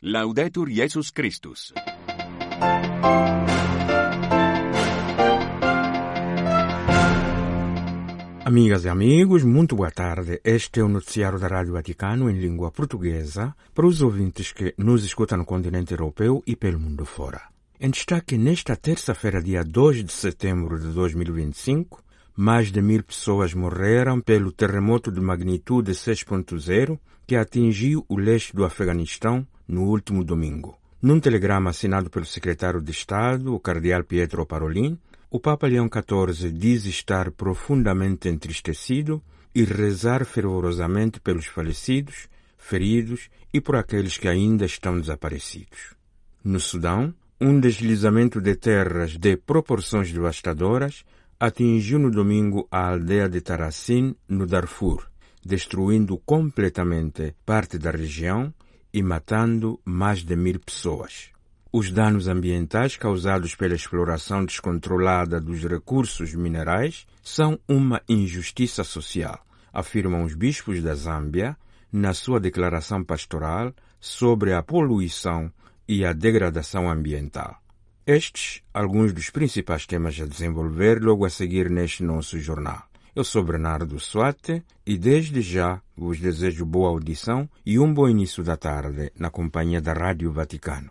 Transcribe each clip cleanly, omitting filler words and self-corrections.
Laudetur Jesus Christus. Amigas e amigos, muito boa tarde. Este é o noticiário da Rádio Vaticano em língua portuguesa para os ouvintes que nos escutam no continente europeu e pelo mundo fora. Em destaque, nesta terça-feira, dia 2 de setembro de 2025, mais de 1.000 pessoas morreram pelo terremoto de magnitude 6.0 que atingiu o leste do Afeganistão no último domingo. Num telegrama assinado pelo secretário de Estado, o cardeal Pietro Parolin, o Papa Leão XIV diz estar profundamente entristecido e rezar fervorosamente pelos falecidos, feridos e por aqueles que ainda estão desaparecidos. No Sudão, um deslizamento de terras de proporções devastadoras atingiu no domingo a aldeia de Tarassin, no Darfur, destruindo completamente parte da região e matando mais de 1.000 pessoas. Os danos ambientais causados pela exploração descontrolada dos recursos minerais são uma injustiça social, afirmam os bispos da Zâmbia na sua declaração pastoral sobre a poluição e a degradação ambiental. Estes, alguns dos principais temas a desenvolver logo a seguir neste nosso jornal. Eu sou Bernardo Suate e desde já vos desejo boa audição e um bom início da tarde na companhia da Rádio Vaticano.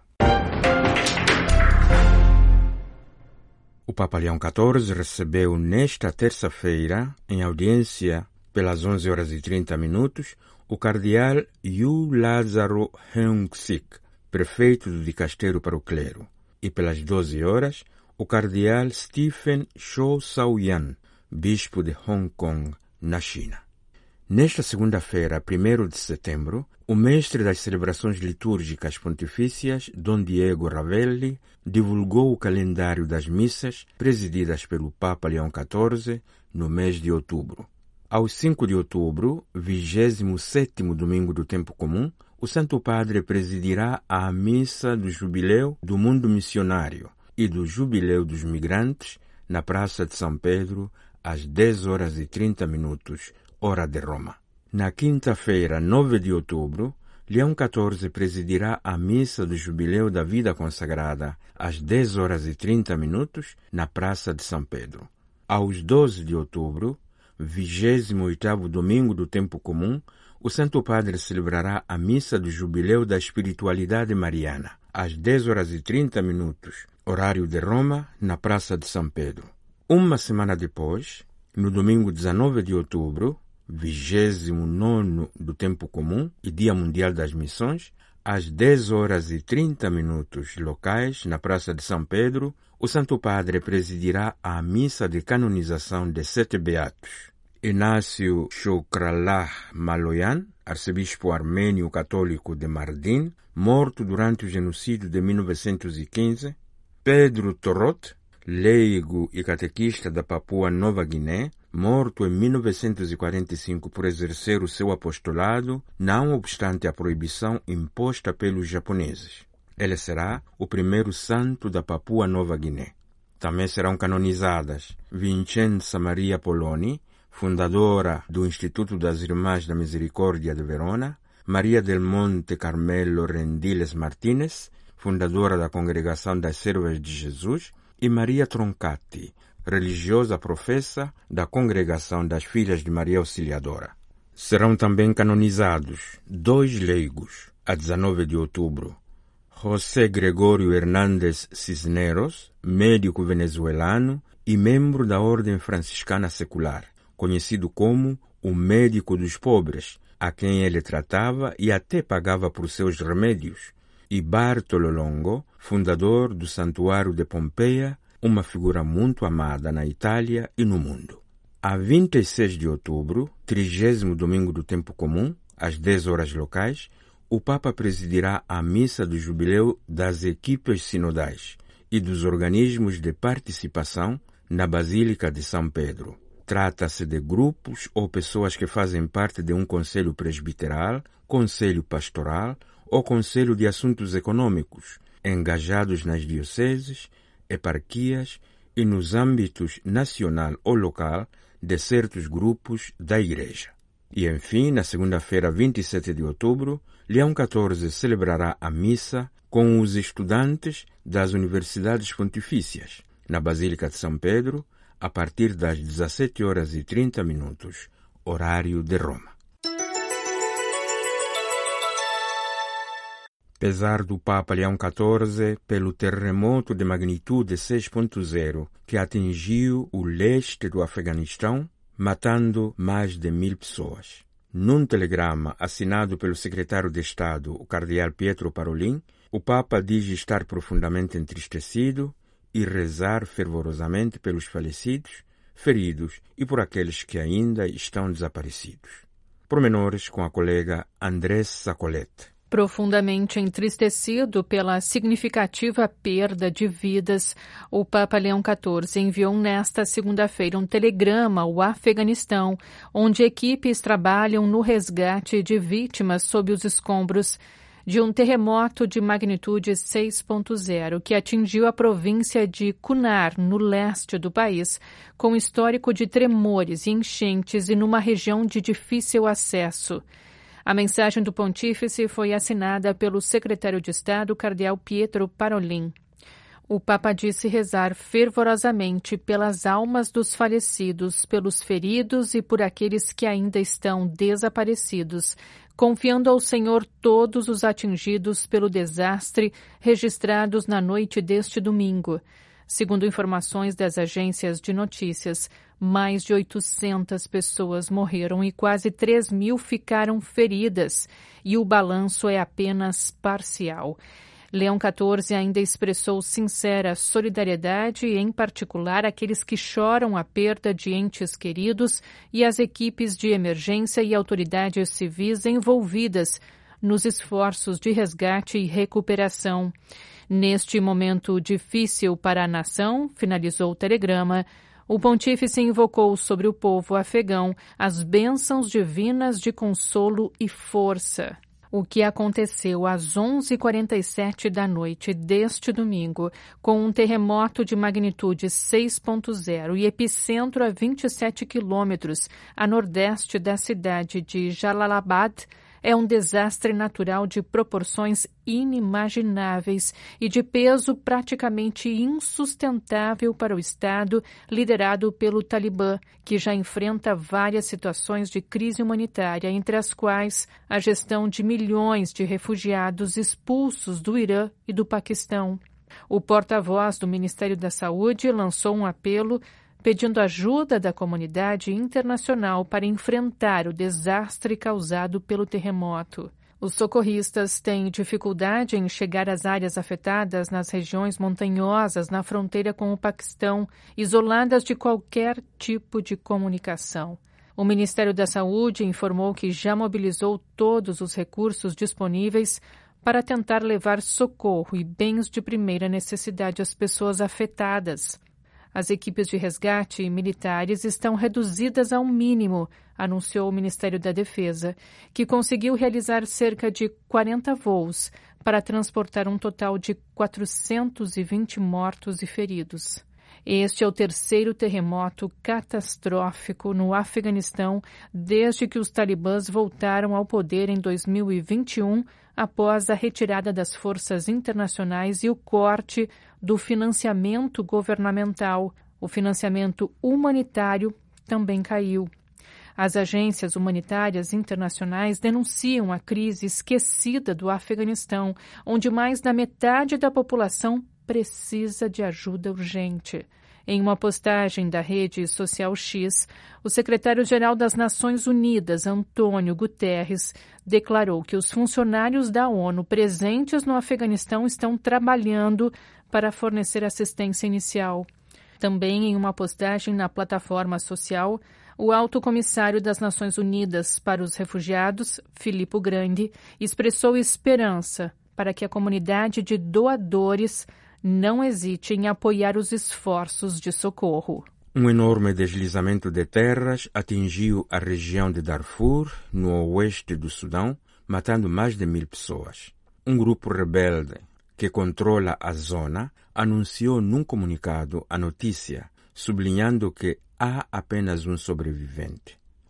O Papa Leão XIV recebeu nesta terça-feira, em audiência pelas 11h30, o cardeal Yu Lázaro Heung-sik, prefeito do Dicasteiro para o Clero, e pelas 12h, o cardeal Stephen Chow Sao-yan, bispo de Hong Kong, na China. Nesta segunda-feira, 1º de setembro, o mestre das celebrações litúrgicas pontifícias, Dom Diego Ravelli, divulgou o calendário das missas presididas pelo Papa Leão XIV no mês de outubro. Ao 5 de outubro, 27º domingo do Tempo Comum, o Santo Padre presidirá a missa do Jubileu do Mundo Missionário e do Jubileu dos Migrantes na Praça de São Pedro, às 10h30, hora de Roma. Na quinta-feira, 9 de outubro, Leão XIV presidirá a missa do Jubileu da Vida Consagrada, às 10h30, na Praça de São Pedro. Aos 12 de outubro, 28º domingo do Tempo Comum, o Santo Padre celebrará a missa do Jubileu da Espiritualidade Mariana, às 10h30, horário de Roma, na Praça de São Pedro. Uma semana depois, no domingo 19 de outubro, 29º do Tempo Comum e Dia Mundial das Missões, às 10h30 locais, na Praça de São Pedro, o Santo Padre presidirá a missa de canonização de 7 beatos. Inácio Chokralah Maloyan, arcebispo armênio católico de Mardin, morto durante o genocídio de 1915, Pedro Torot, leigo e catequista da Papua Nova Guiné, morto em 1945 por exercer o seu apostolado, não obstante a proibição imposta pelos japoneses. Ele será o primeiro santo da Papua Nova Guiné. Também serão canonizadas Vincenza Maria Poloni, fundadora do Instituto das Irmãs da Misericórdia de Verona, Maria del Monte Carmelo Rendiles Martínez, fundadora da Congregação das Servas de Jesus, e Maria Troncati, religiosa professa da Congregação das Filhas de Maria Auxiliadora. Serão também canonizados 2 leigos, a 19 de outubro. José Gregorio Hernández Cisneros, médico venezuelano e membro da Ordem Franciscana Secular, conhecido como o médico dos pobres, a quem ele tratava e até pagava por seus remédios, e Bartolo Longo, fundador do Santuário de Pompeia, uma figura muito amada na Itália e no mundo. A 26 de outubro, 30º domingo do Tempo Comum, às 10h locais, o Papa presidirá a missa do Jubileu das equipes sinodais e dos organismos de participação na Basílica de São Pedro. Trata-se de grupos ou pessoas que fazem parte de um conselho presbiteral, conselho pastoral ou conselho de assuntos econômicos, engajados nas dioceses, eparquias e nos âmbitos nacional ou local de certos grupos da Igreja. E, enfim, na segunda-feira, 27 de outubro, Leão XIV celebrará a missa com os estudantes das universidades pontifícias, na Basílica de São Pedro, a partir das 17h30, horário de Roma. Apesar do Papa Leão XIV pelo terremoto de magnitude 6.0 que atingiu o leste do Afeganistão, matando mais de 1.000 pessoas. Num telegrama assinado pelo secretário de Estado, o cardeal Pietro Parolin, o Papa diz estar profundamente entristecido e rezar fervorosamente pelos falecidos, feridos e por aqueles que ainda estão desaparecidos. Pormenores com a colega Andrés Sacolete. Profundamente entristecido pela significativa perda de vidas, o Papa Leão XIV enviou nesta segunda-feira um telegrama ao Afeganistão, onde equipes trabalham no resgate de vítimas sob os escombros de um terremoto de magnitude 6.0 que atingiu a província de Kunar, no leste do país, com histórico de tremores e enchentes e numa região de difícil acesso. A mensagem do pontífice foi assinada pelo secretário de Estado, cardeal Pietro Parolin. O Papa disse rezar fervorosamente pelas almas dos falecidos, pelos feridos e por aqueles que ainda estão desaparecidos, confiando ao Senhor todos os atingidos pelo desastre registrados na noite deste domingo. Segundo informações das agências de notícias, mais de 800 pessoas morreram e quase 3.000 ficaram feridas, e o balanço é apenas parcial. Leão XIV ainda expressou sincera solidariedade, em particular aqueles que choram a perda de entes queridos e as equipes de emergência e autoridades civis envolvidas nos esforços de resgate e recuperação. Neste momento difícil para a nação, finalizou o telegrama, o pontífice invocou sobre o povo afegão as bênçãos divinas de consolo e força. O que aconteceu às 11h47 da noite deste domingo, com um terremoto de magnitude 6.0 e epicentro a 27 quilômetros a nordeste da cidade de Jalalabad, é um desastre natural de proporções inimagináveis e de peso praticamente insustentável para o Estado liderado pelo Talibã, que já enfrenta várias situações de crise humanitária, entre as quais a gestão de milhões de refugiados expulsos do Irã e do Paquistão. O porta-voz do Ministério da Saúde lançou um apelo pedindo ajuda da comunidade internacional para enfrentar o desastre causado pelo terremoto. Os socorristas têm dificuldade em chegar às áreas afetadas nas regiões montanhosas na fronteira com o Paquistão, isoladas de qualquer tipo de comunicação. O Ministério da Saúde informou que já mobilizou todos os recursos disponíveis para tentar levar socorro e bens de primeira necessidade às pessoas afetadas. As equipes de resgate e militares estão reduzidas ao mínimo, anunciou o Ministério da Defesa, que conseguiu realizar cerca de 40 voos para transportar um total de 420 mortos e feridos. Este é o terceiro terremoto catastrófico no Afeganistão desde que os talibãs voltaram ao poder em 2021, após a retirada das forças internacionais e o corte do financiamento governamental. O financiamento humanitário também caiu. As agências humanitárias internacionais denunciam a crise esquecida do Afeganistão, onde mais da metade da população precisa de ajuda urgente. Em uma postagem da rede social X, o secretário-geral das Nações Unidas, Antônio Guterres, declarou que os funcionários da ONU presentes no Afeganistão estão trabalhando para fornecer assistência inicial. Também em uma postagem na plataforma social, o alto comissário das Nações Unidas para os Refugiados, Filippo Grandi, expressou esperança para que a comunidade de doadores não hesite em apoiar os esforços de socorro. Um enorme deslizamento de terras atingiu a região de Darfur, no oeste do Sudão, matando mais de 1.000 pessoas. Um grupo rebelde que controla a zona anunciou num comunicado a notícia, sublinhando que há apenas um sobrevivente.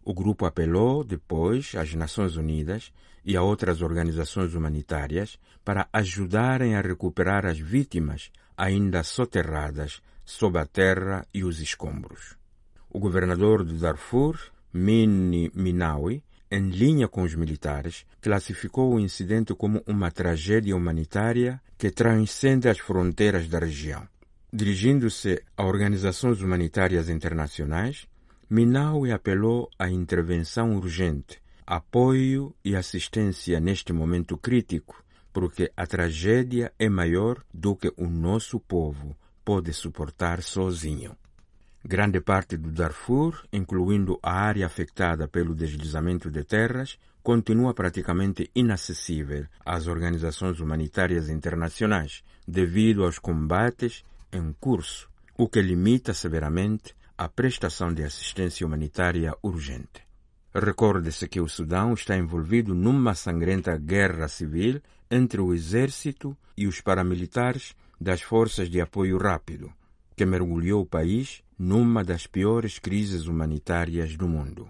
O grupo apelou depois às Nações Unidas e a outras organizações humanitárias para ajudarem a recuperar as vítimas ainda soterradas sob a terra e os escombros. O governador de Darfur, Mini Minawi, em linha com os militares, classificou o incidente como uma tragédia humanitária que transcende as fronteiras da região. Dirigindo-se a organizações humanitárias internacionais, Minawi apelou à intervenção urgente, apoio e assistência neste momento crítico, porque a tragédia é maior do que o nosso povo pode suportar sozinho. Grande parte do Darfur, incluindo a área afetada pelo deslizamento de terras, continua praticamente inacessível às organizações humanitárias internacionais devido aos combates em curso, o que limita severamente a prestação de assistência humanitária urgente. Recorde-se que o Sudão está envolvido numa sangrenta guerra civil entre o exército e os paramilitares das Forças de Apoio Rápido, que mergulhou o país numa das piores crises humanitárias do mundo.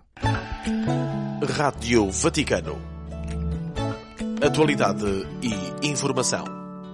Rádio Vaticano. Atualidade e informação.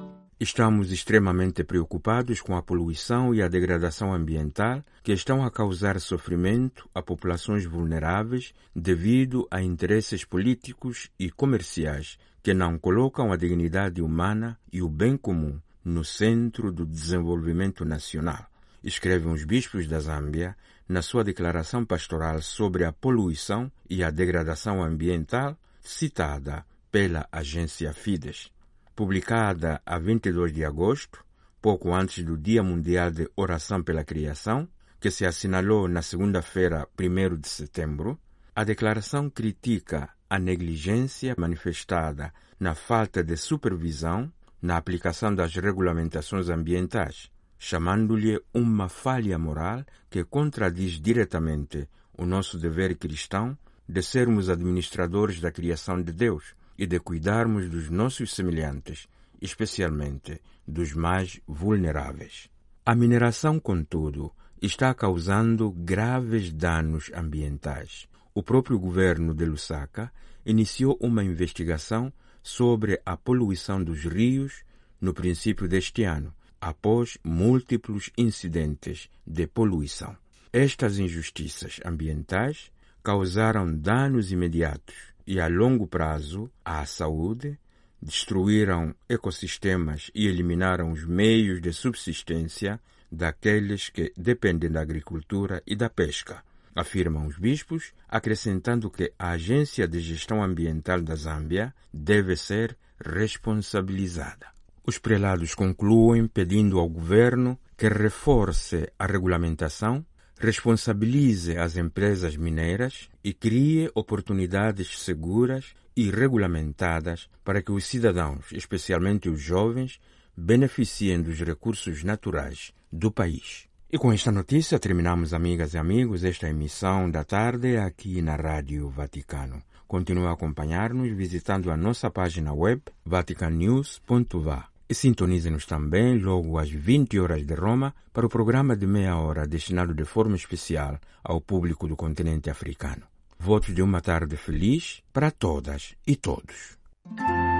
Estamos extremamente preocupados com a poluição e a degradação ambiental que estão a causar sofrimento a populações vulneráveis devido a interesses políticos e comerciais que não colocam a dignidade humana e o bem comum no centro do desenvolvimento nacional, escrevem os bispos da Zâmbia na sua declaração pastoral sobre a poluição e a degradação ambiental, citada pela agência Fides. Publicada a 22 de agosto, pouco antes do Dia Mundial de Oração pela Criação, que se assinalou na segunda-feira, 1º de setembro, a declaração critica a negligência manifestada na falta de supervisão na aplicação das regulamentações ambientais, chamando-lhe uma falha moral que contradiz diretamente o nosso dever cristão de sermos administradores da criação de Deus e de cuidarmos dos nossos semelhantes, especialmente dos mais vulneráveis. A mineração, contudo, está causando graves danos ambientais. O próprio governo de Lusaka iniciou uma investigação sobre a poluição dos rios no princípio deste ano, após múltiplos incidentes de poluição. Estas injustiças ambientais causaram danos imediatos e a longo prazo à saúde, destruíram ecossistemas e eliminaram os meios de subsistência daqueles que dependem da agricultura e da pesca, afirmam os bispos, acrescentando que a Agência de Gestão Ambiental da Zâmbia deve ser responsabilizada. Os prelados concluem pedindo ao governo que reforce a regulamentação, responsabilize as empresas mineiras e crie oportunidades seguras e regulamentadas para que os cidadãos, especialmente os jovens, beneficiem dos recursos naturais do país. E com esta notícia terminamos, amigas e amigos, esta emissão da tarde aqui na Rádio Vaticano. Continue a acompanhar-nos visitando a nossa página web vaticannews.va. E sintonize-nos também logo às 20 horas de Roma para o programa de meia hora destinado de forma especial ao público do continente africano. Votos de uma tarde feliz para todas e todos.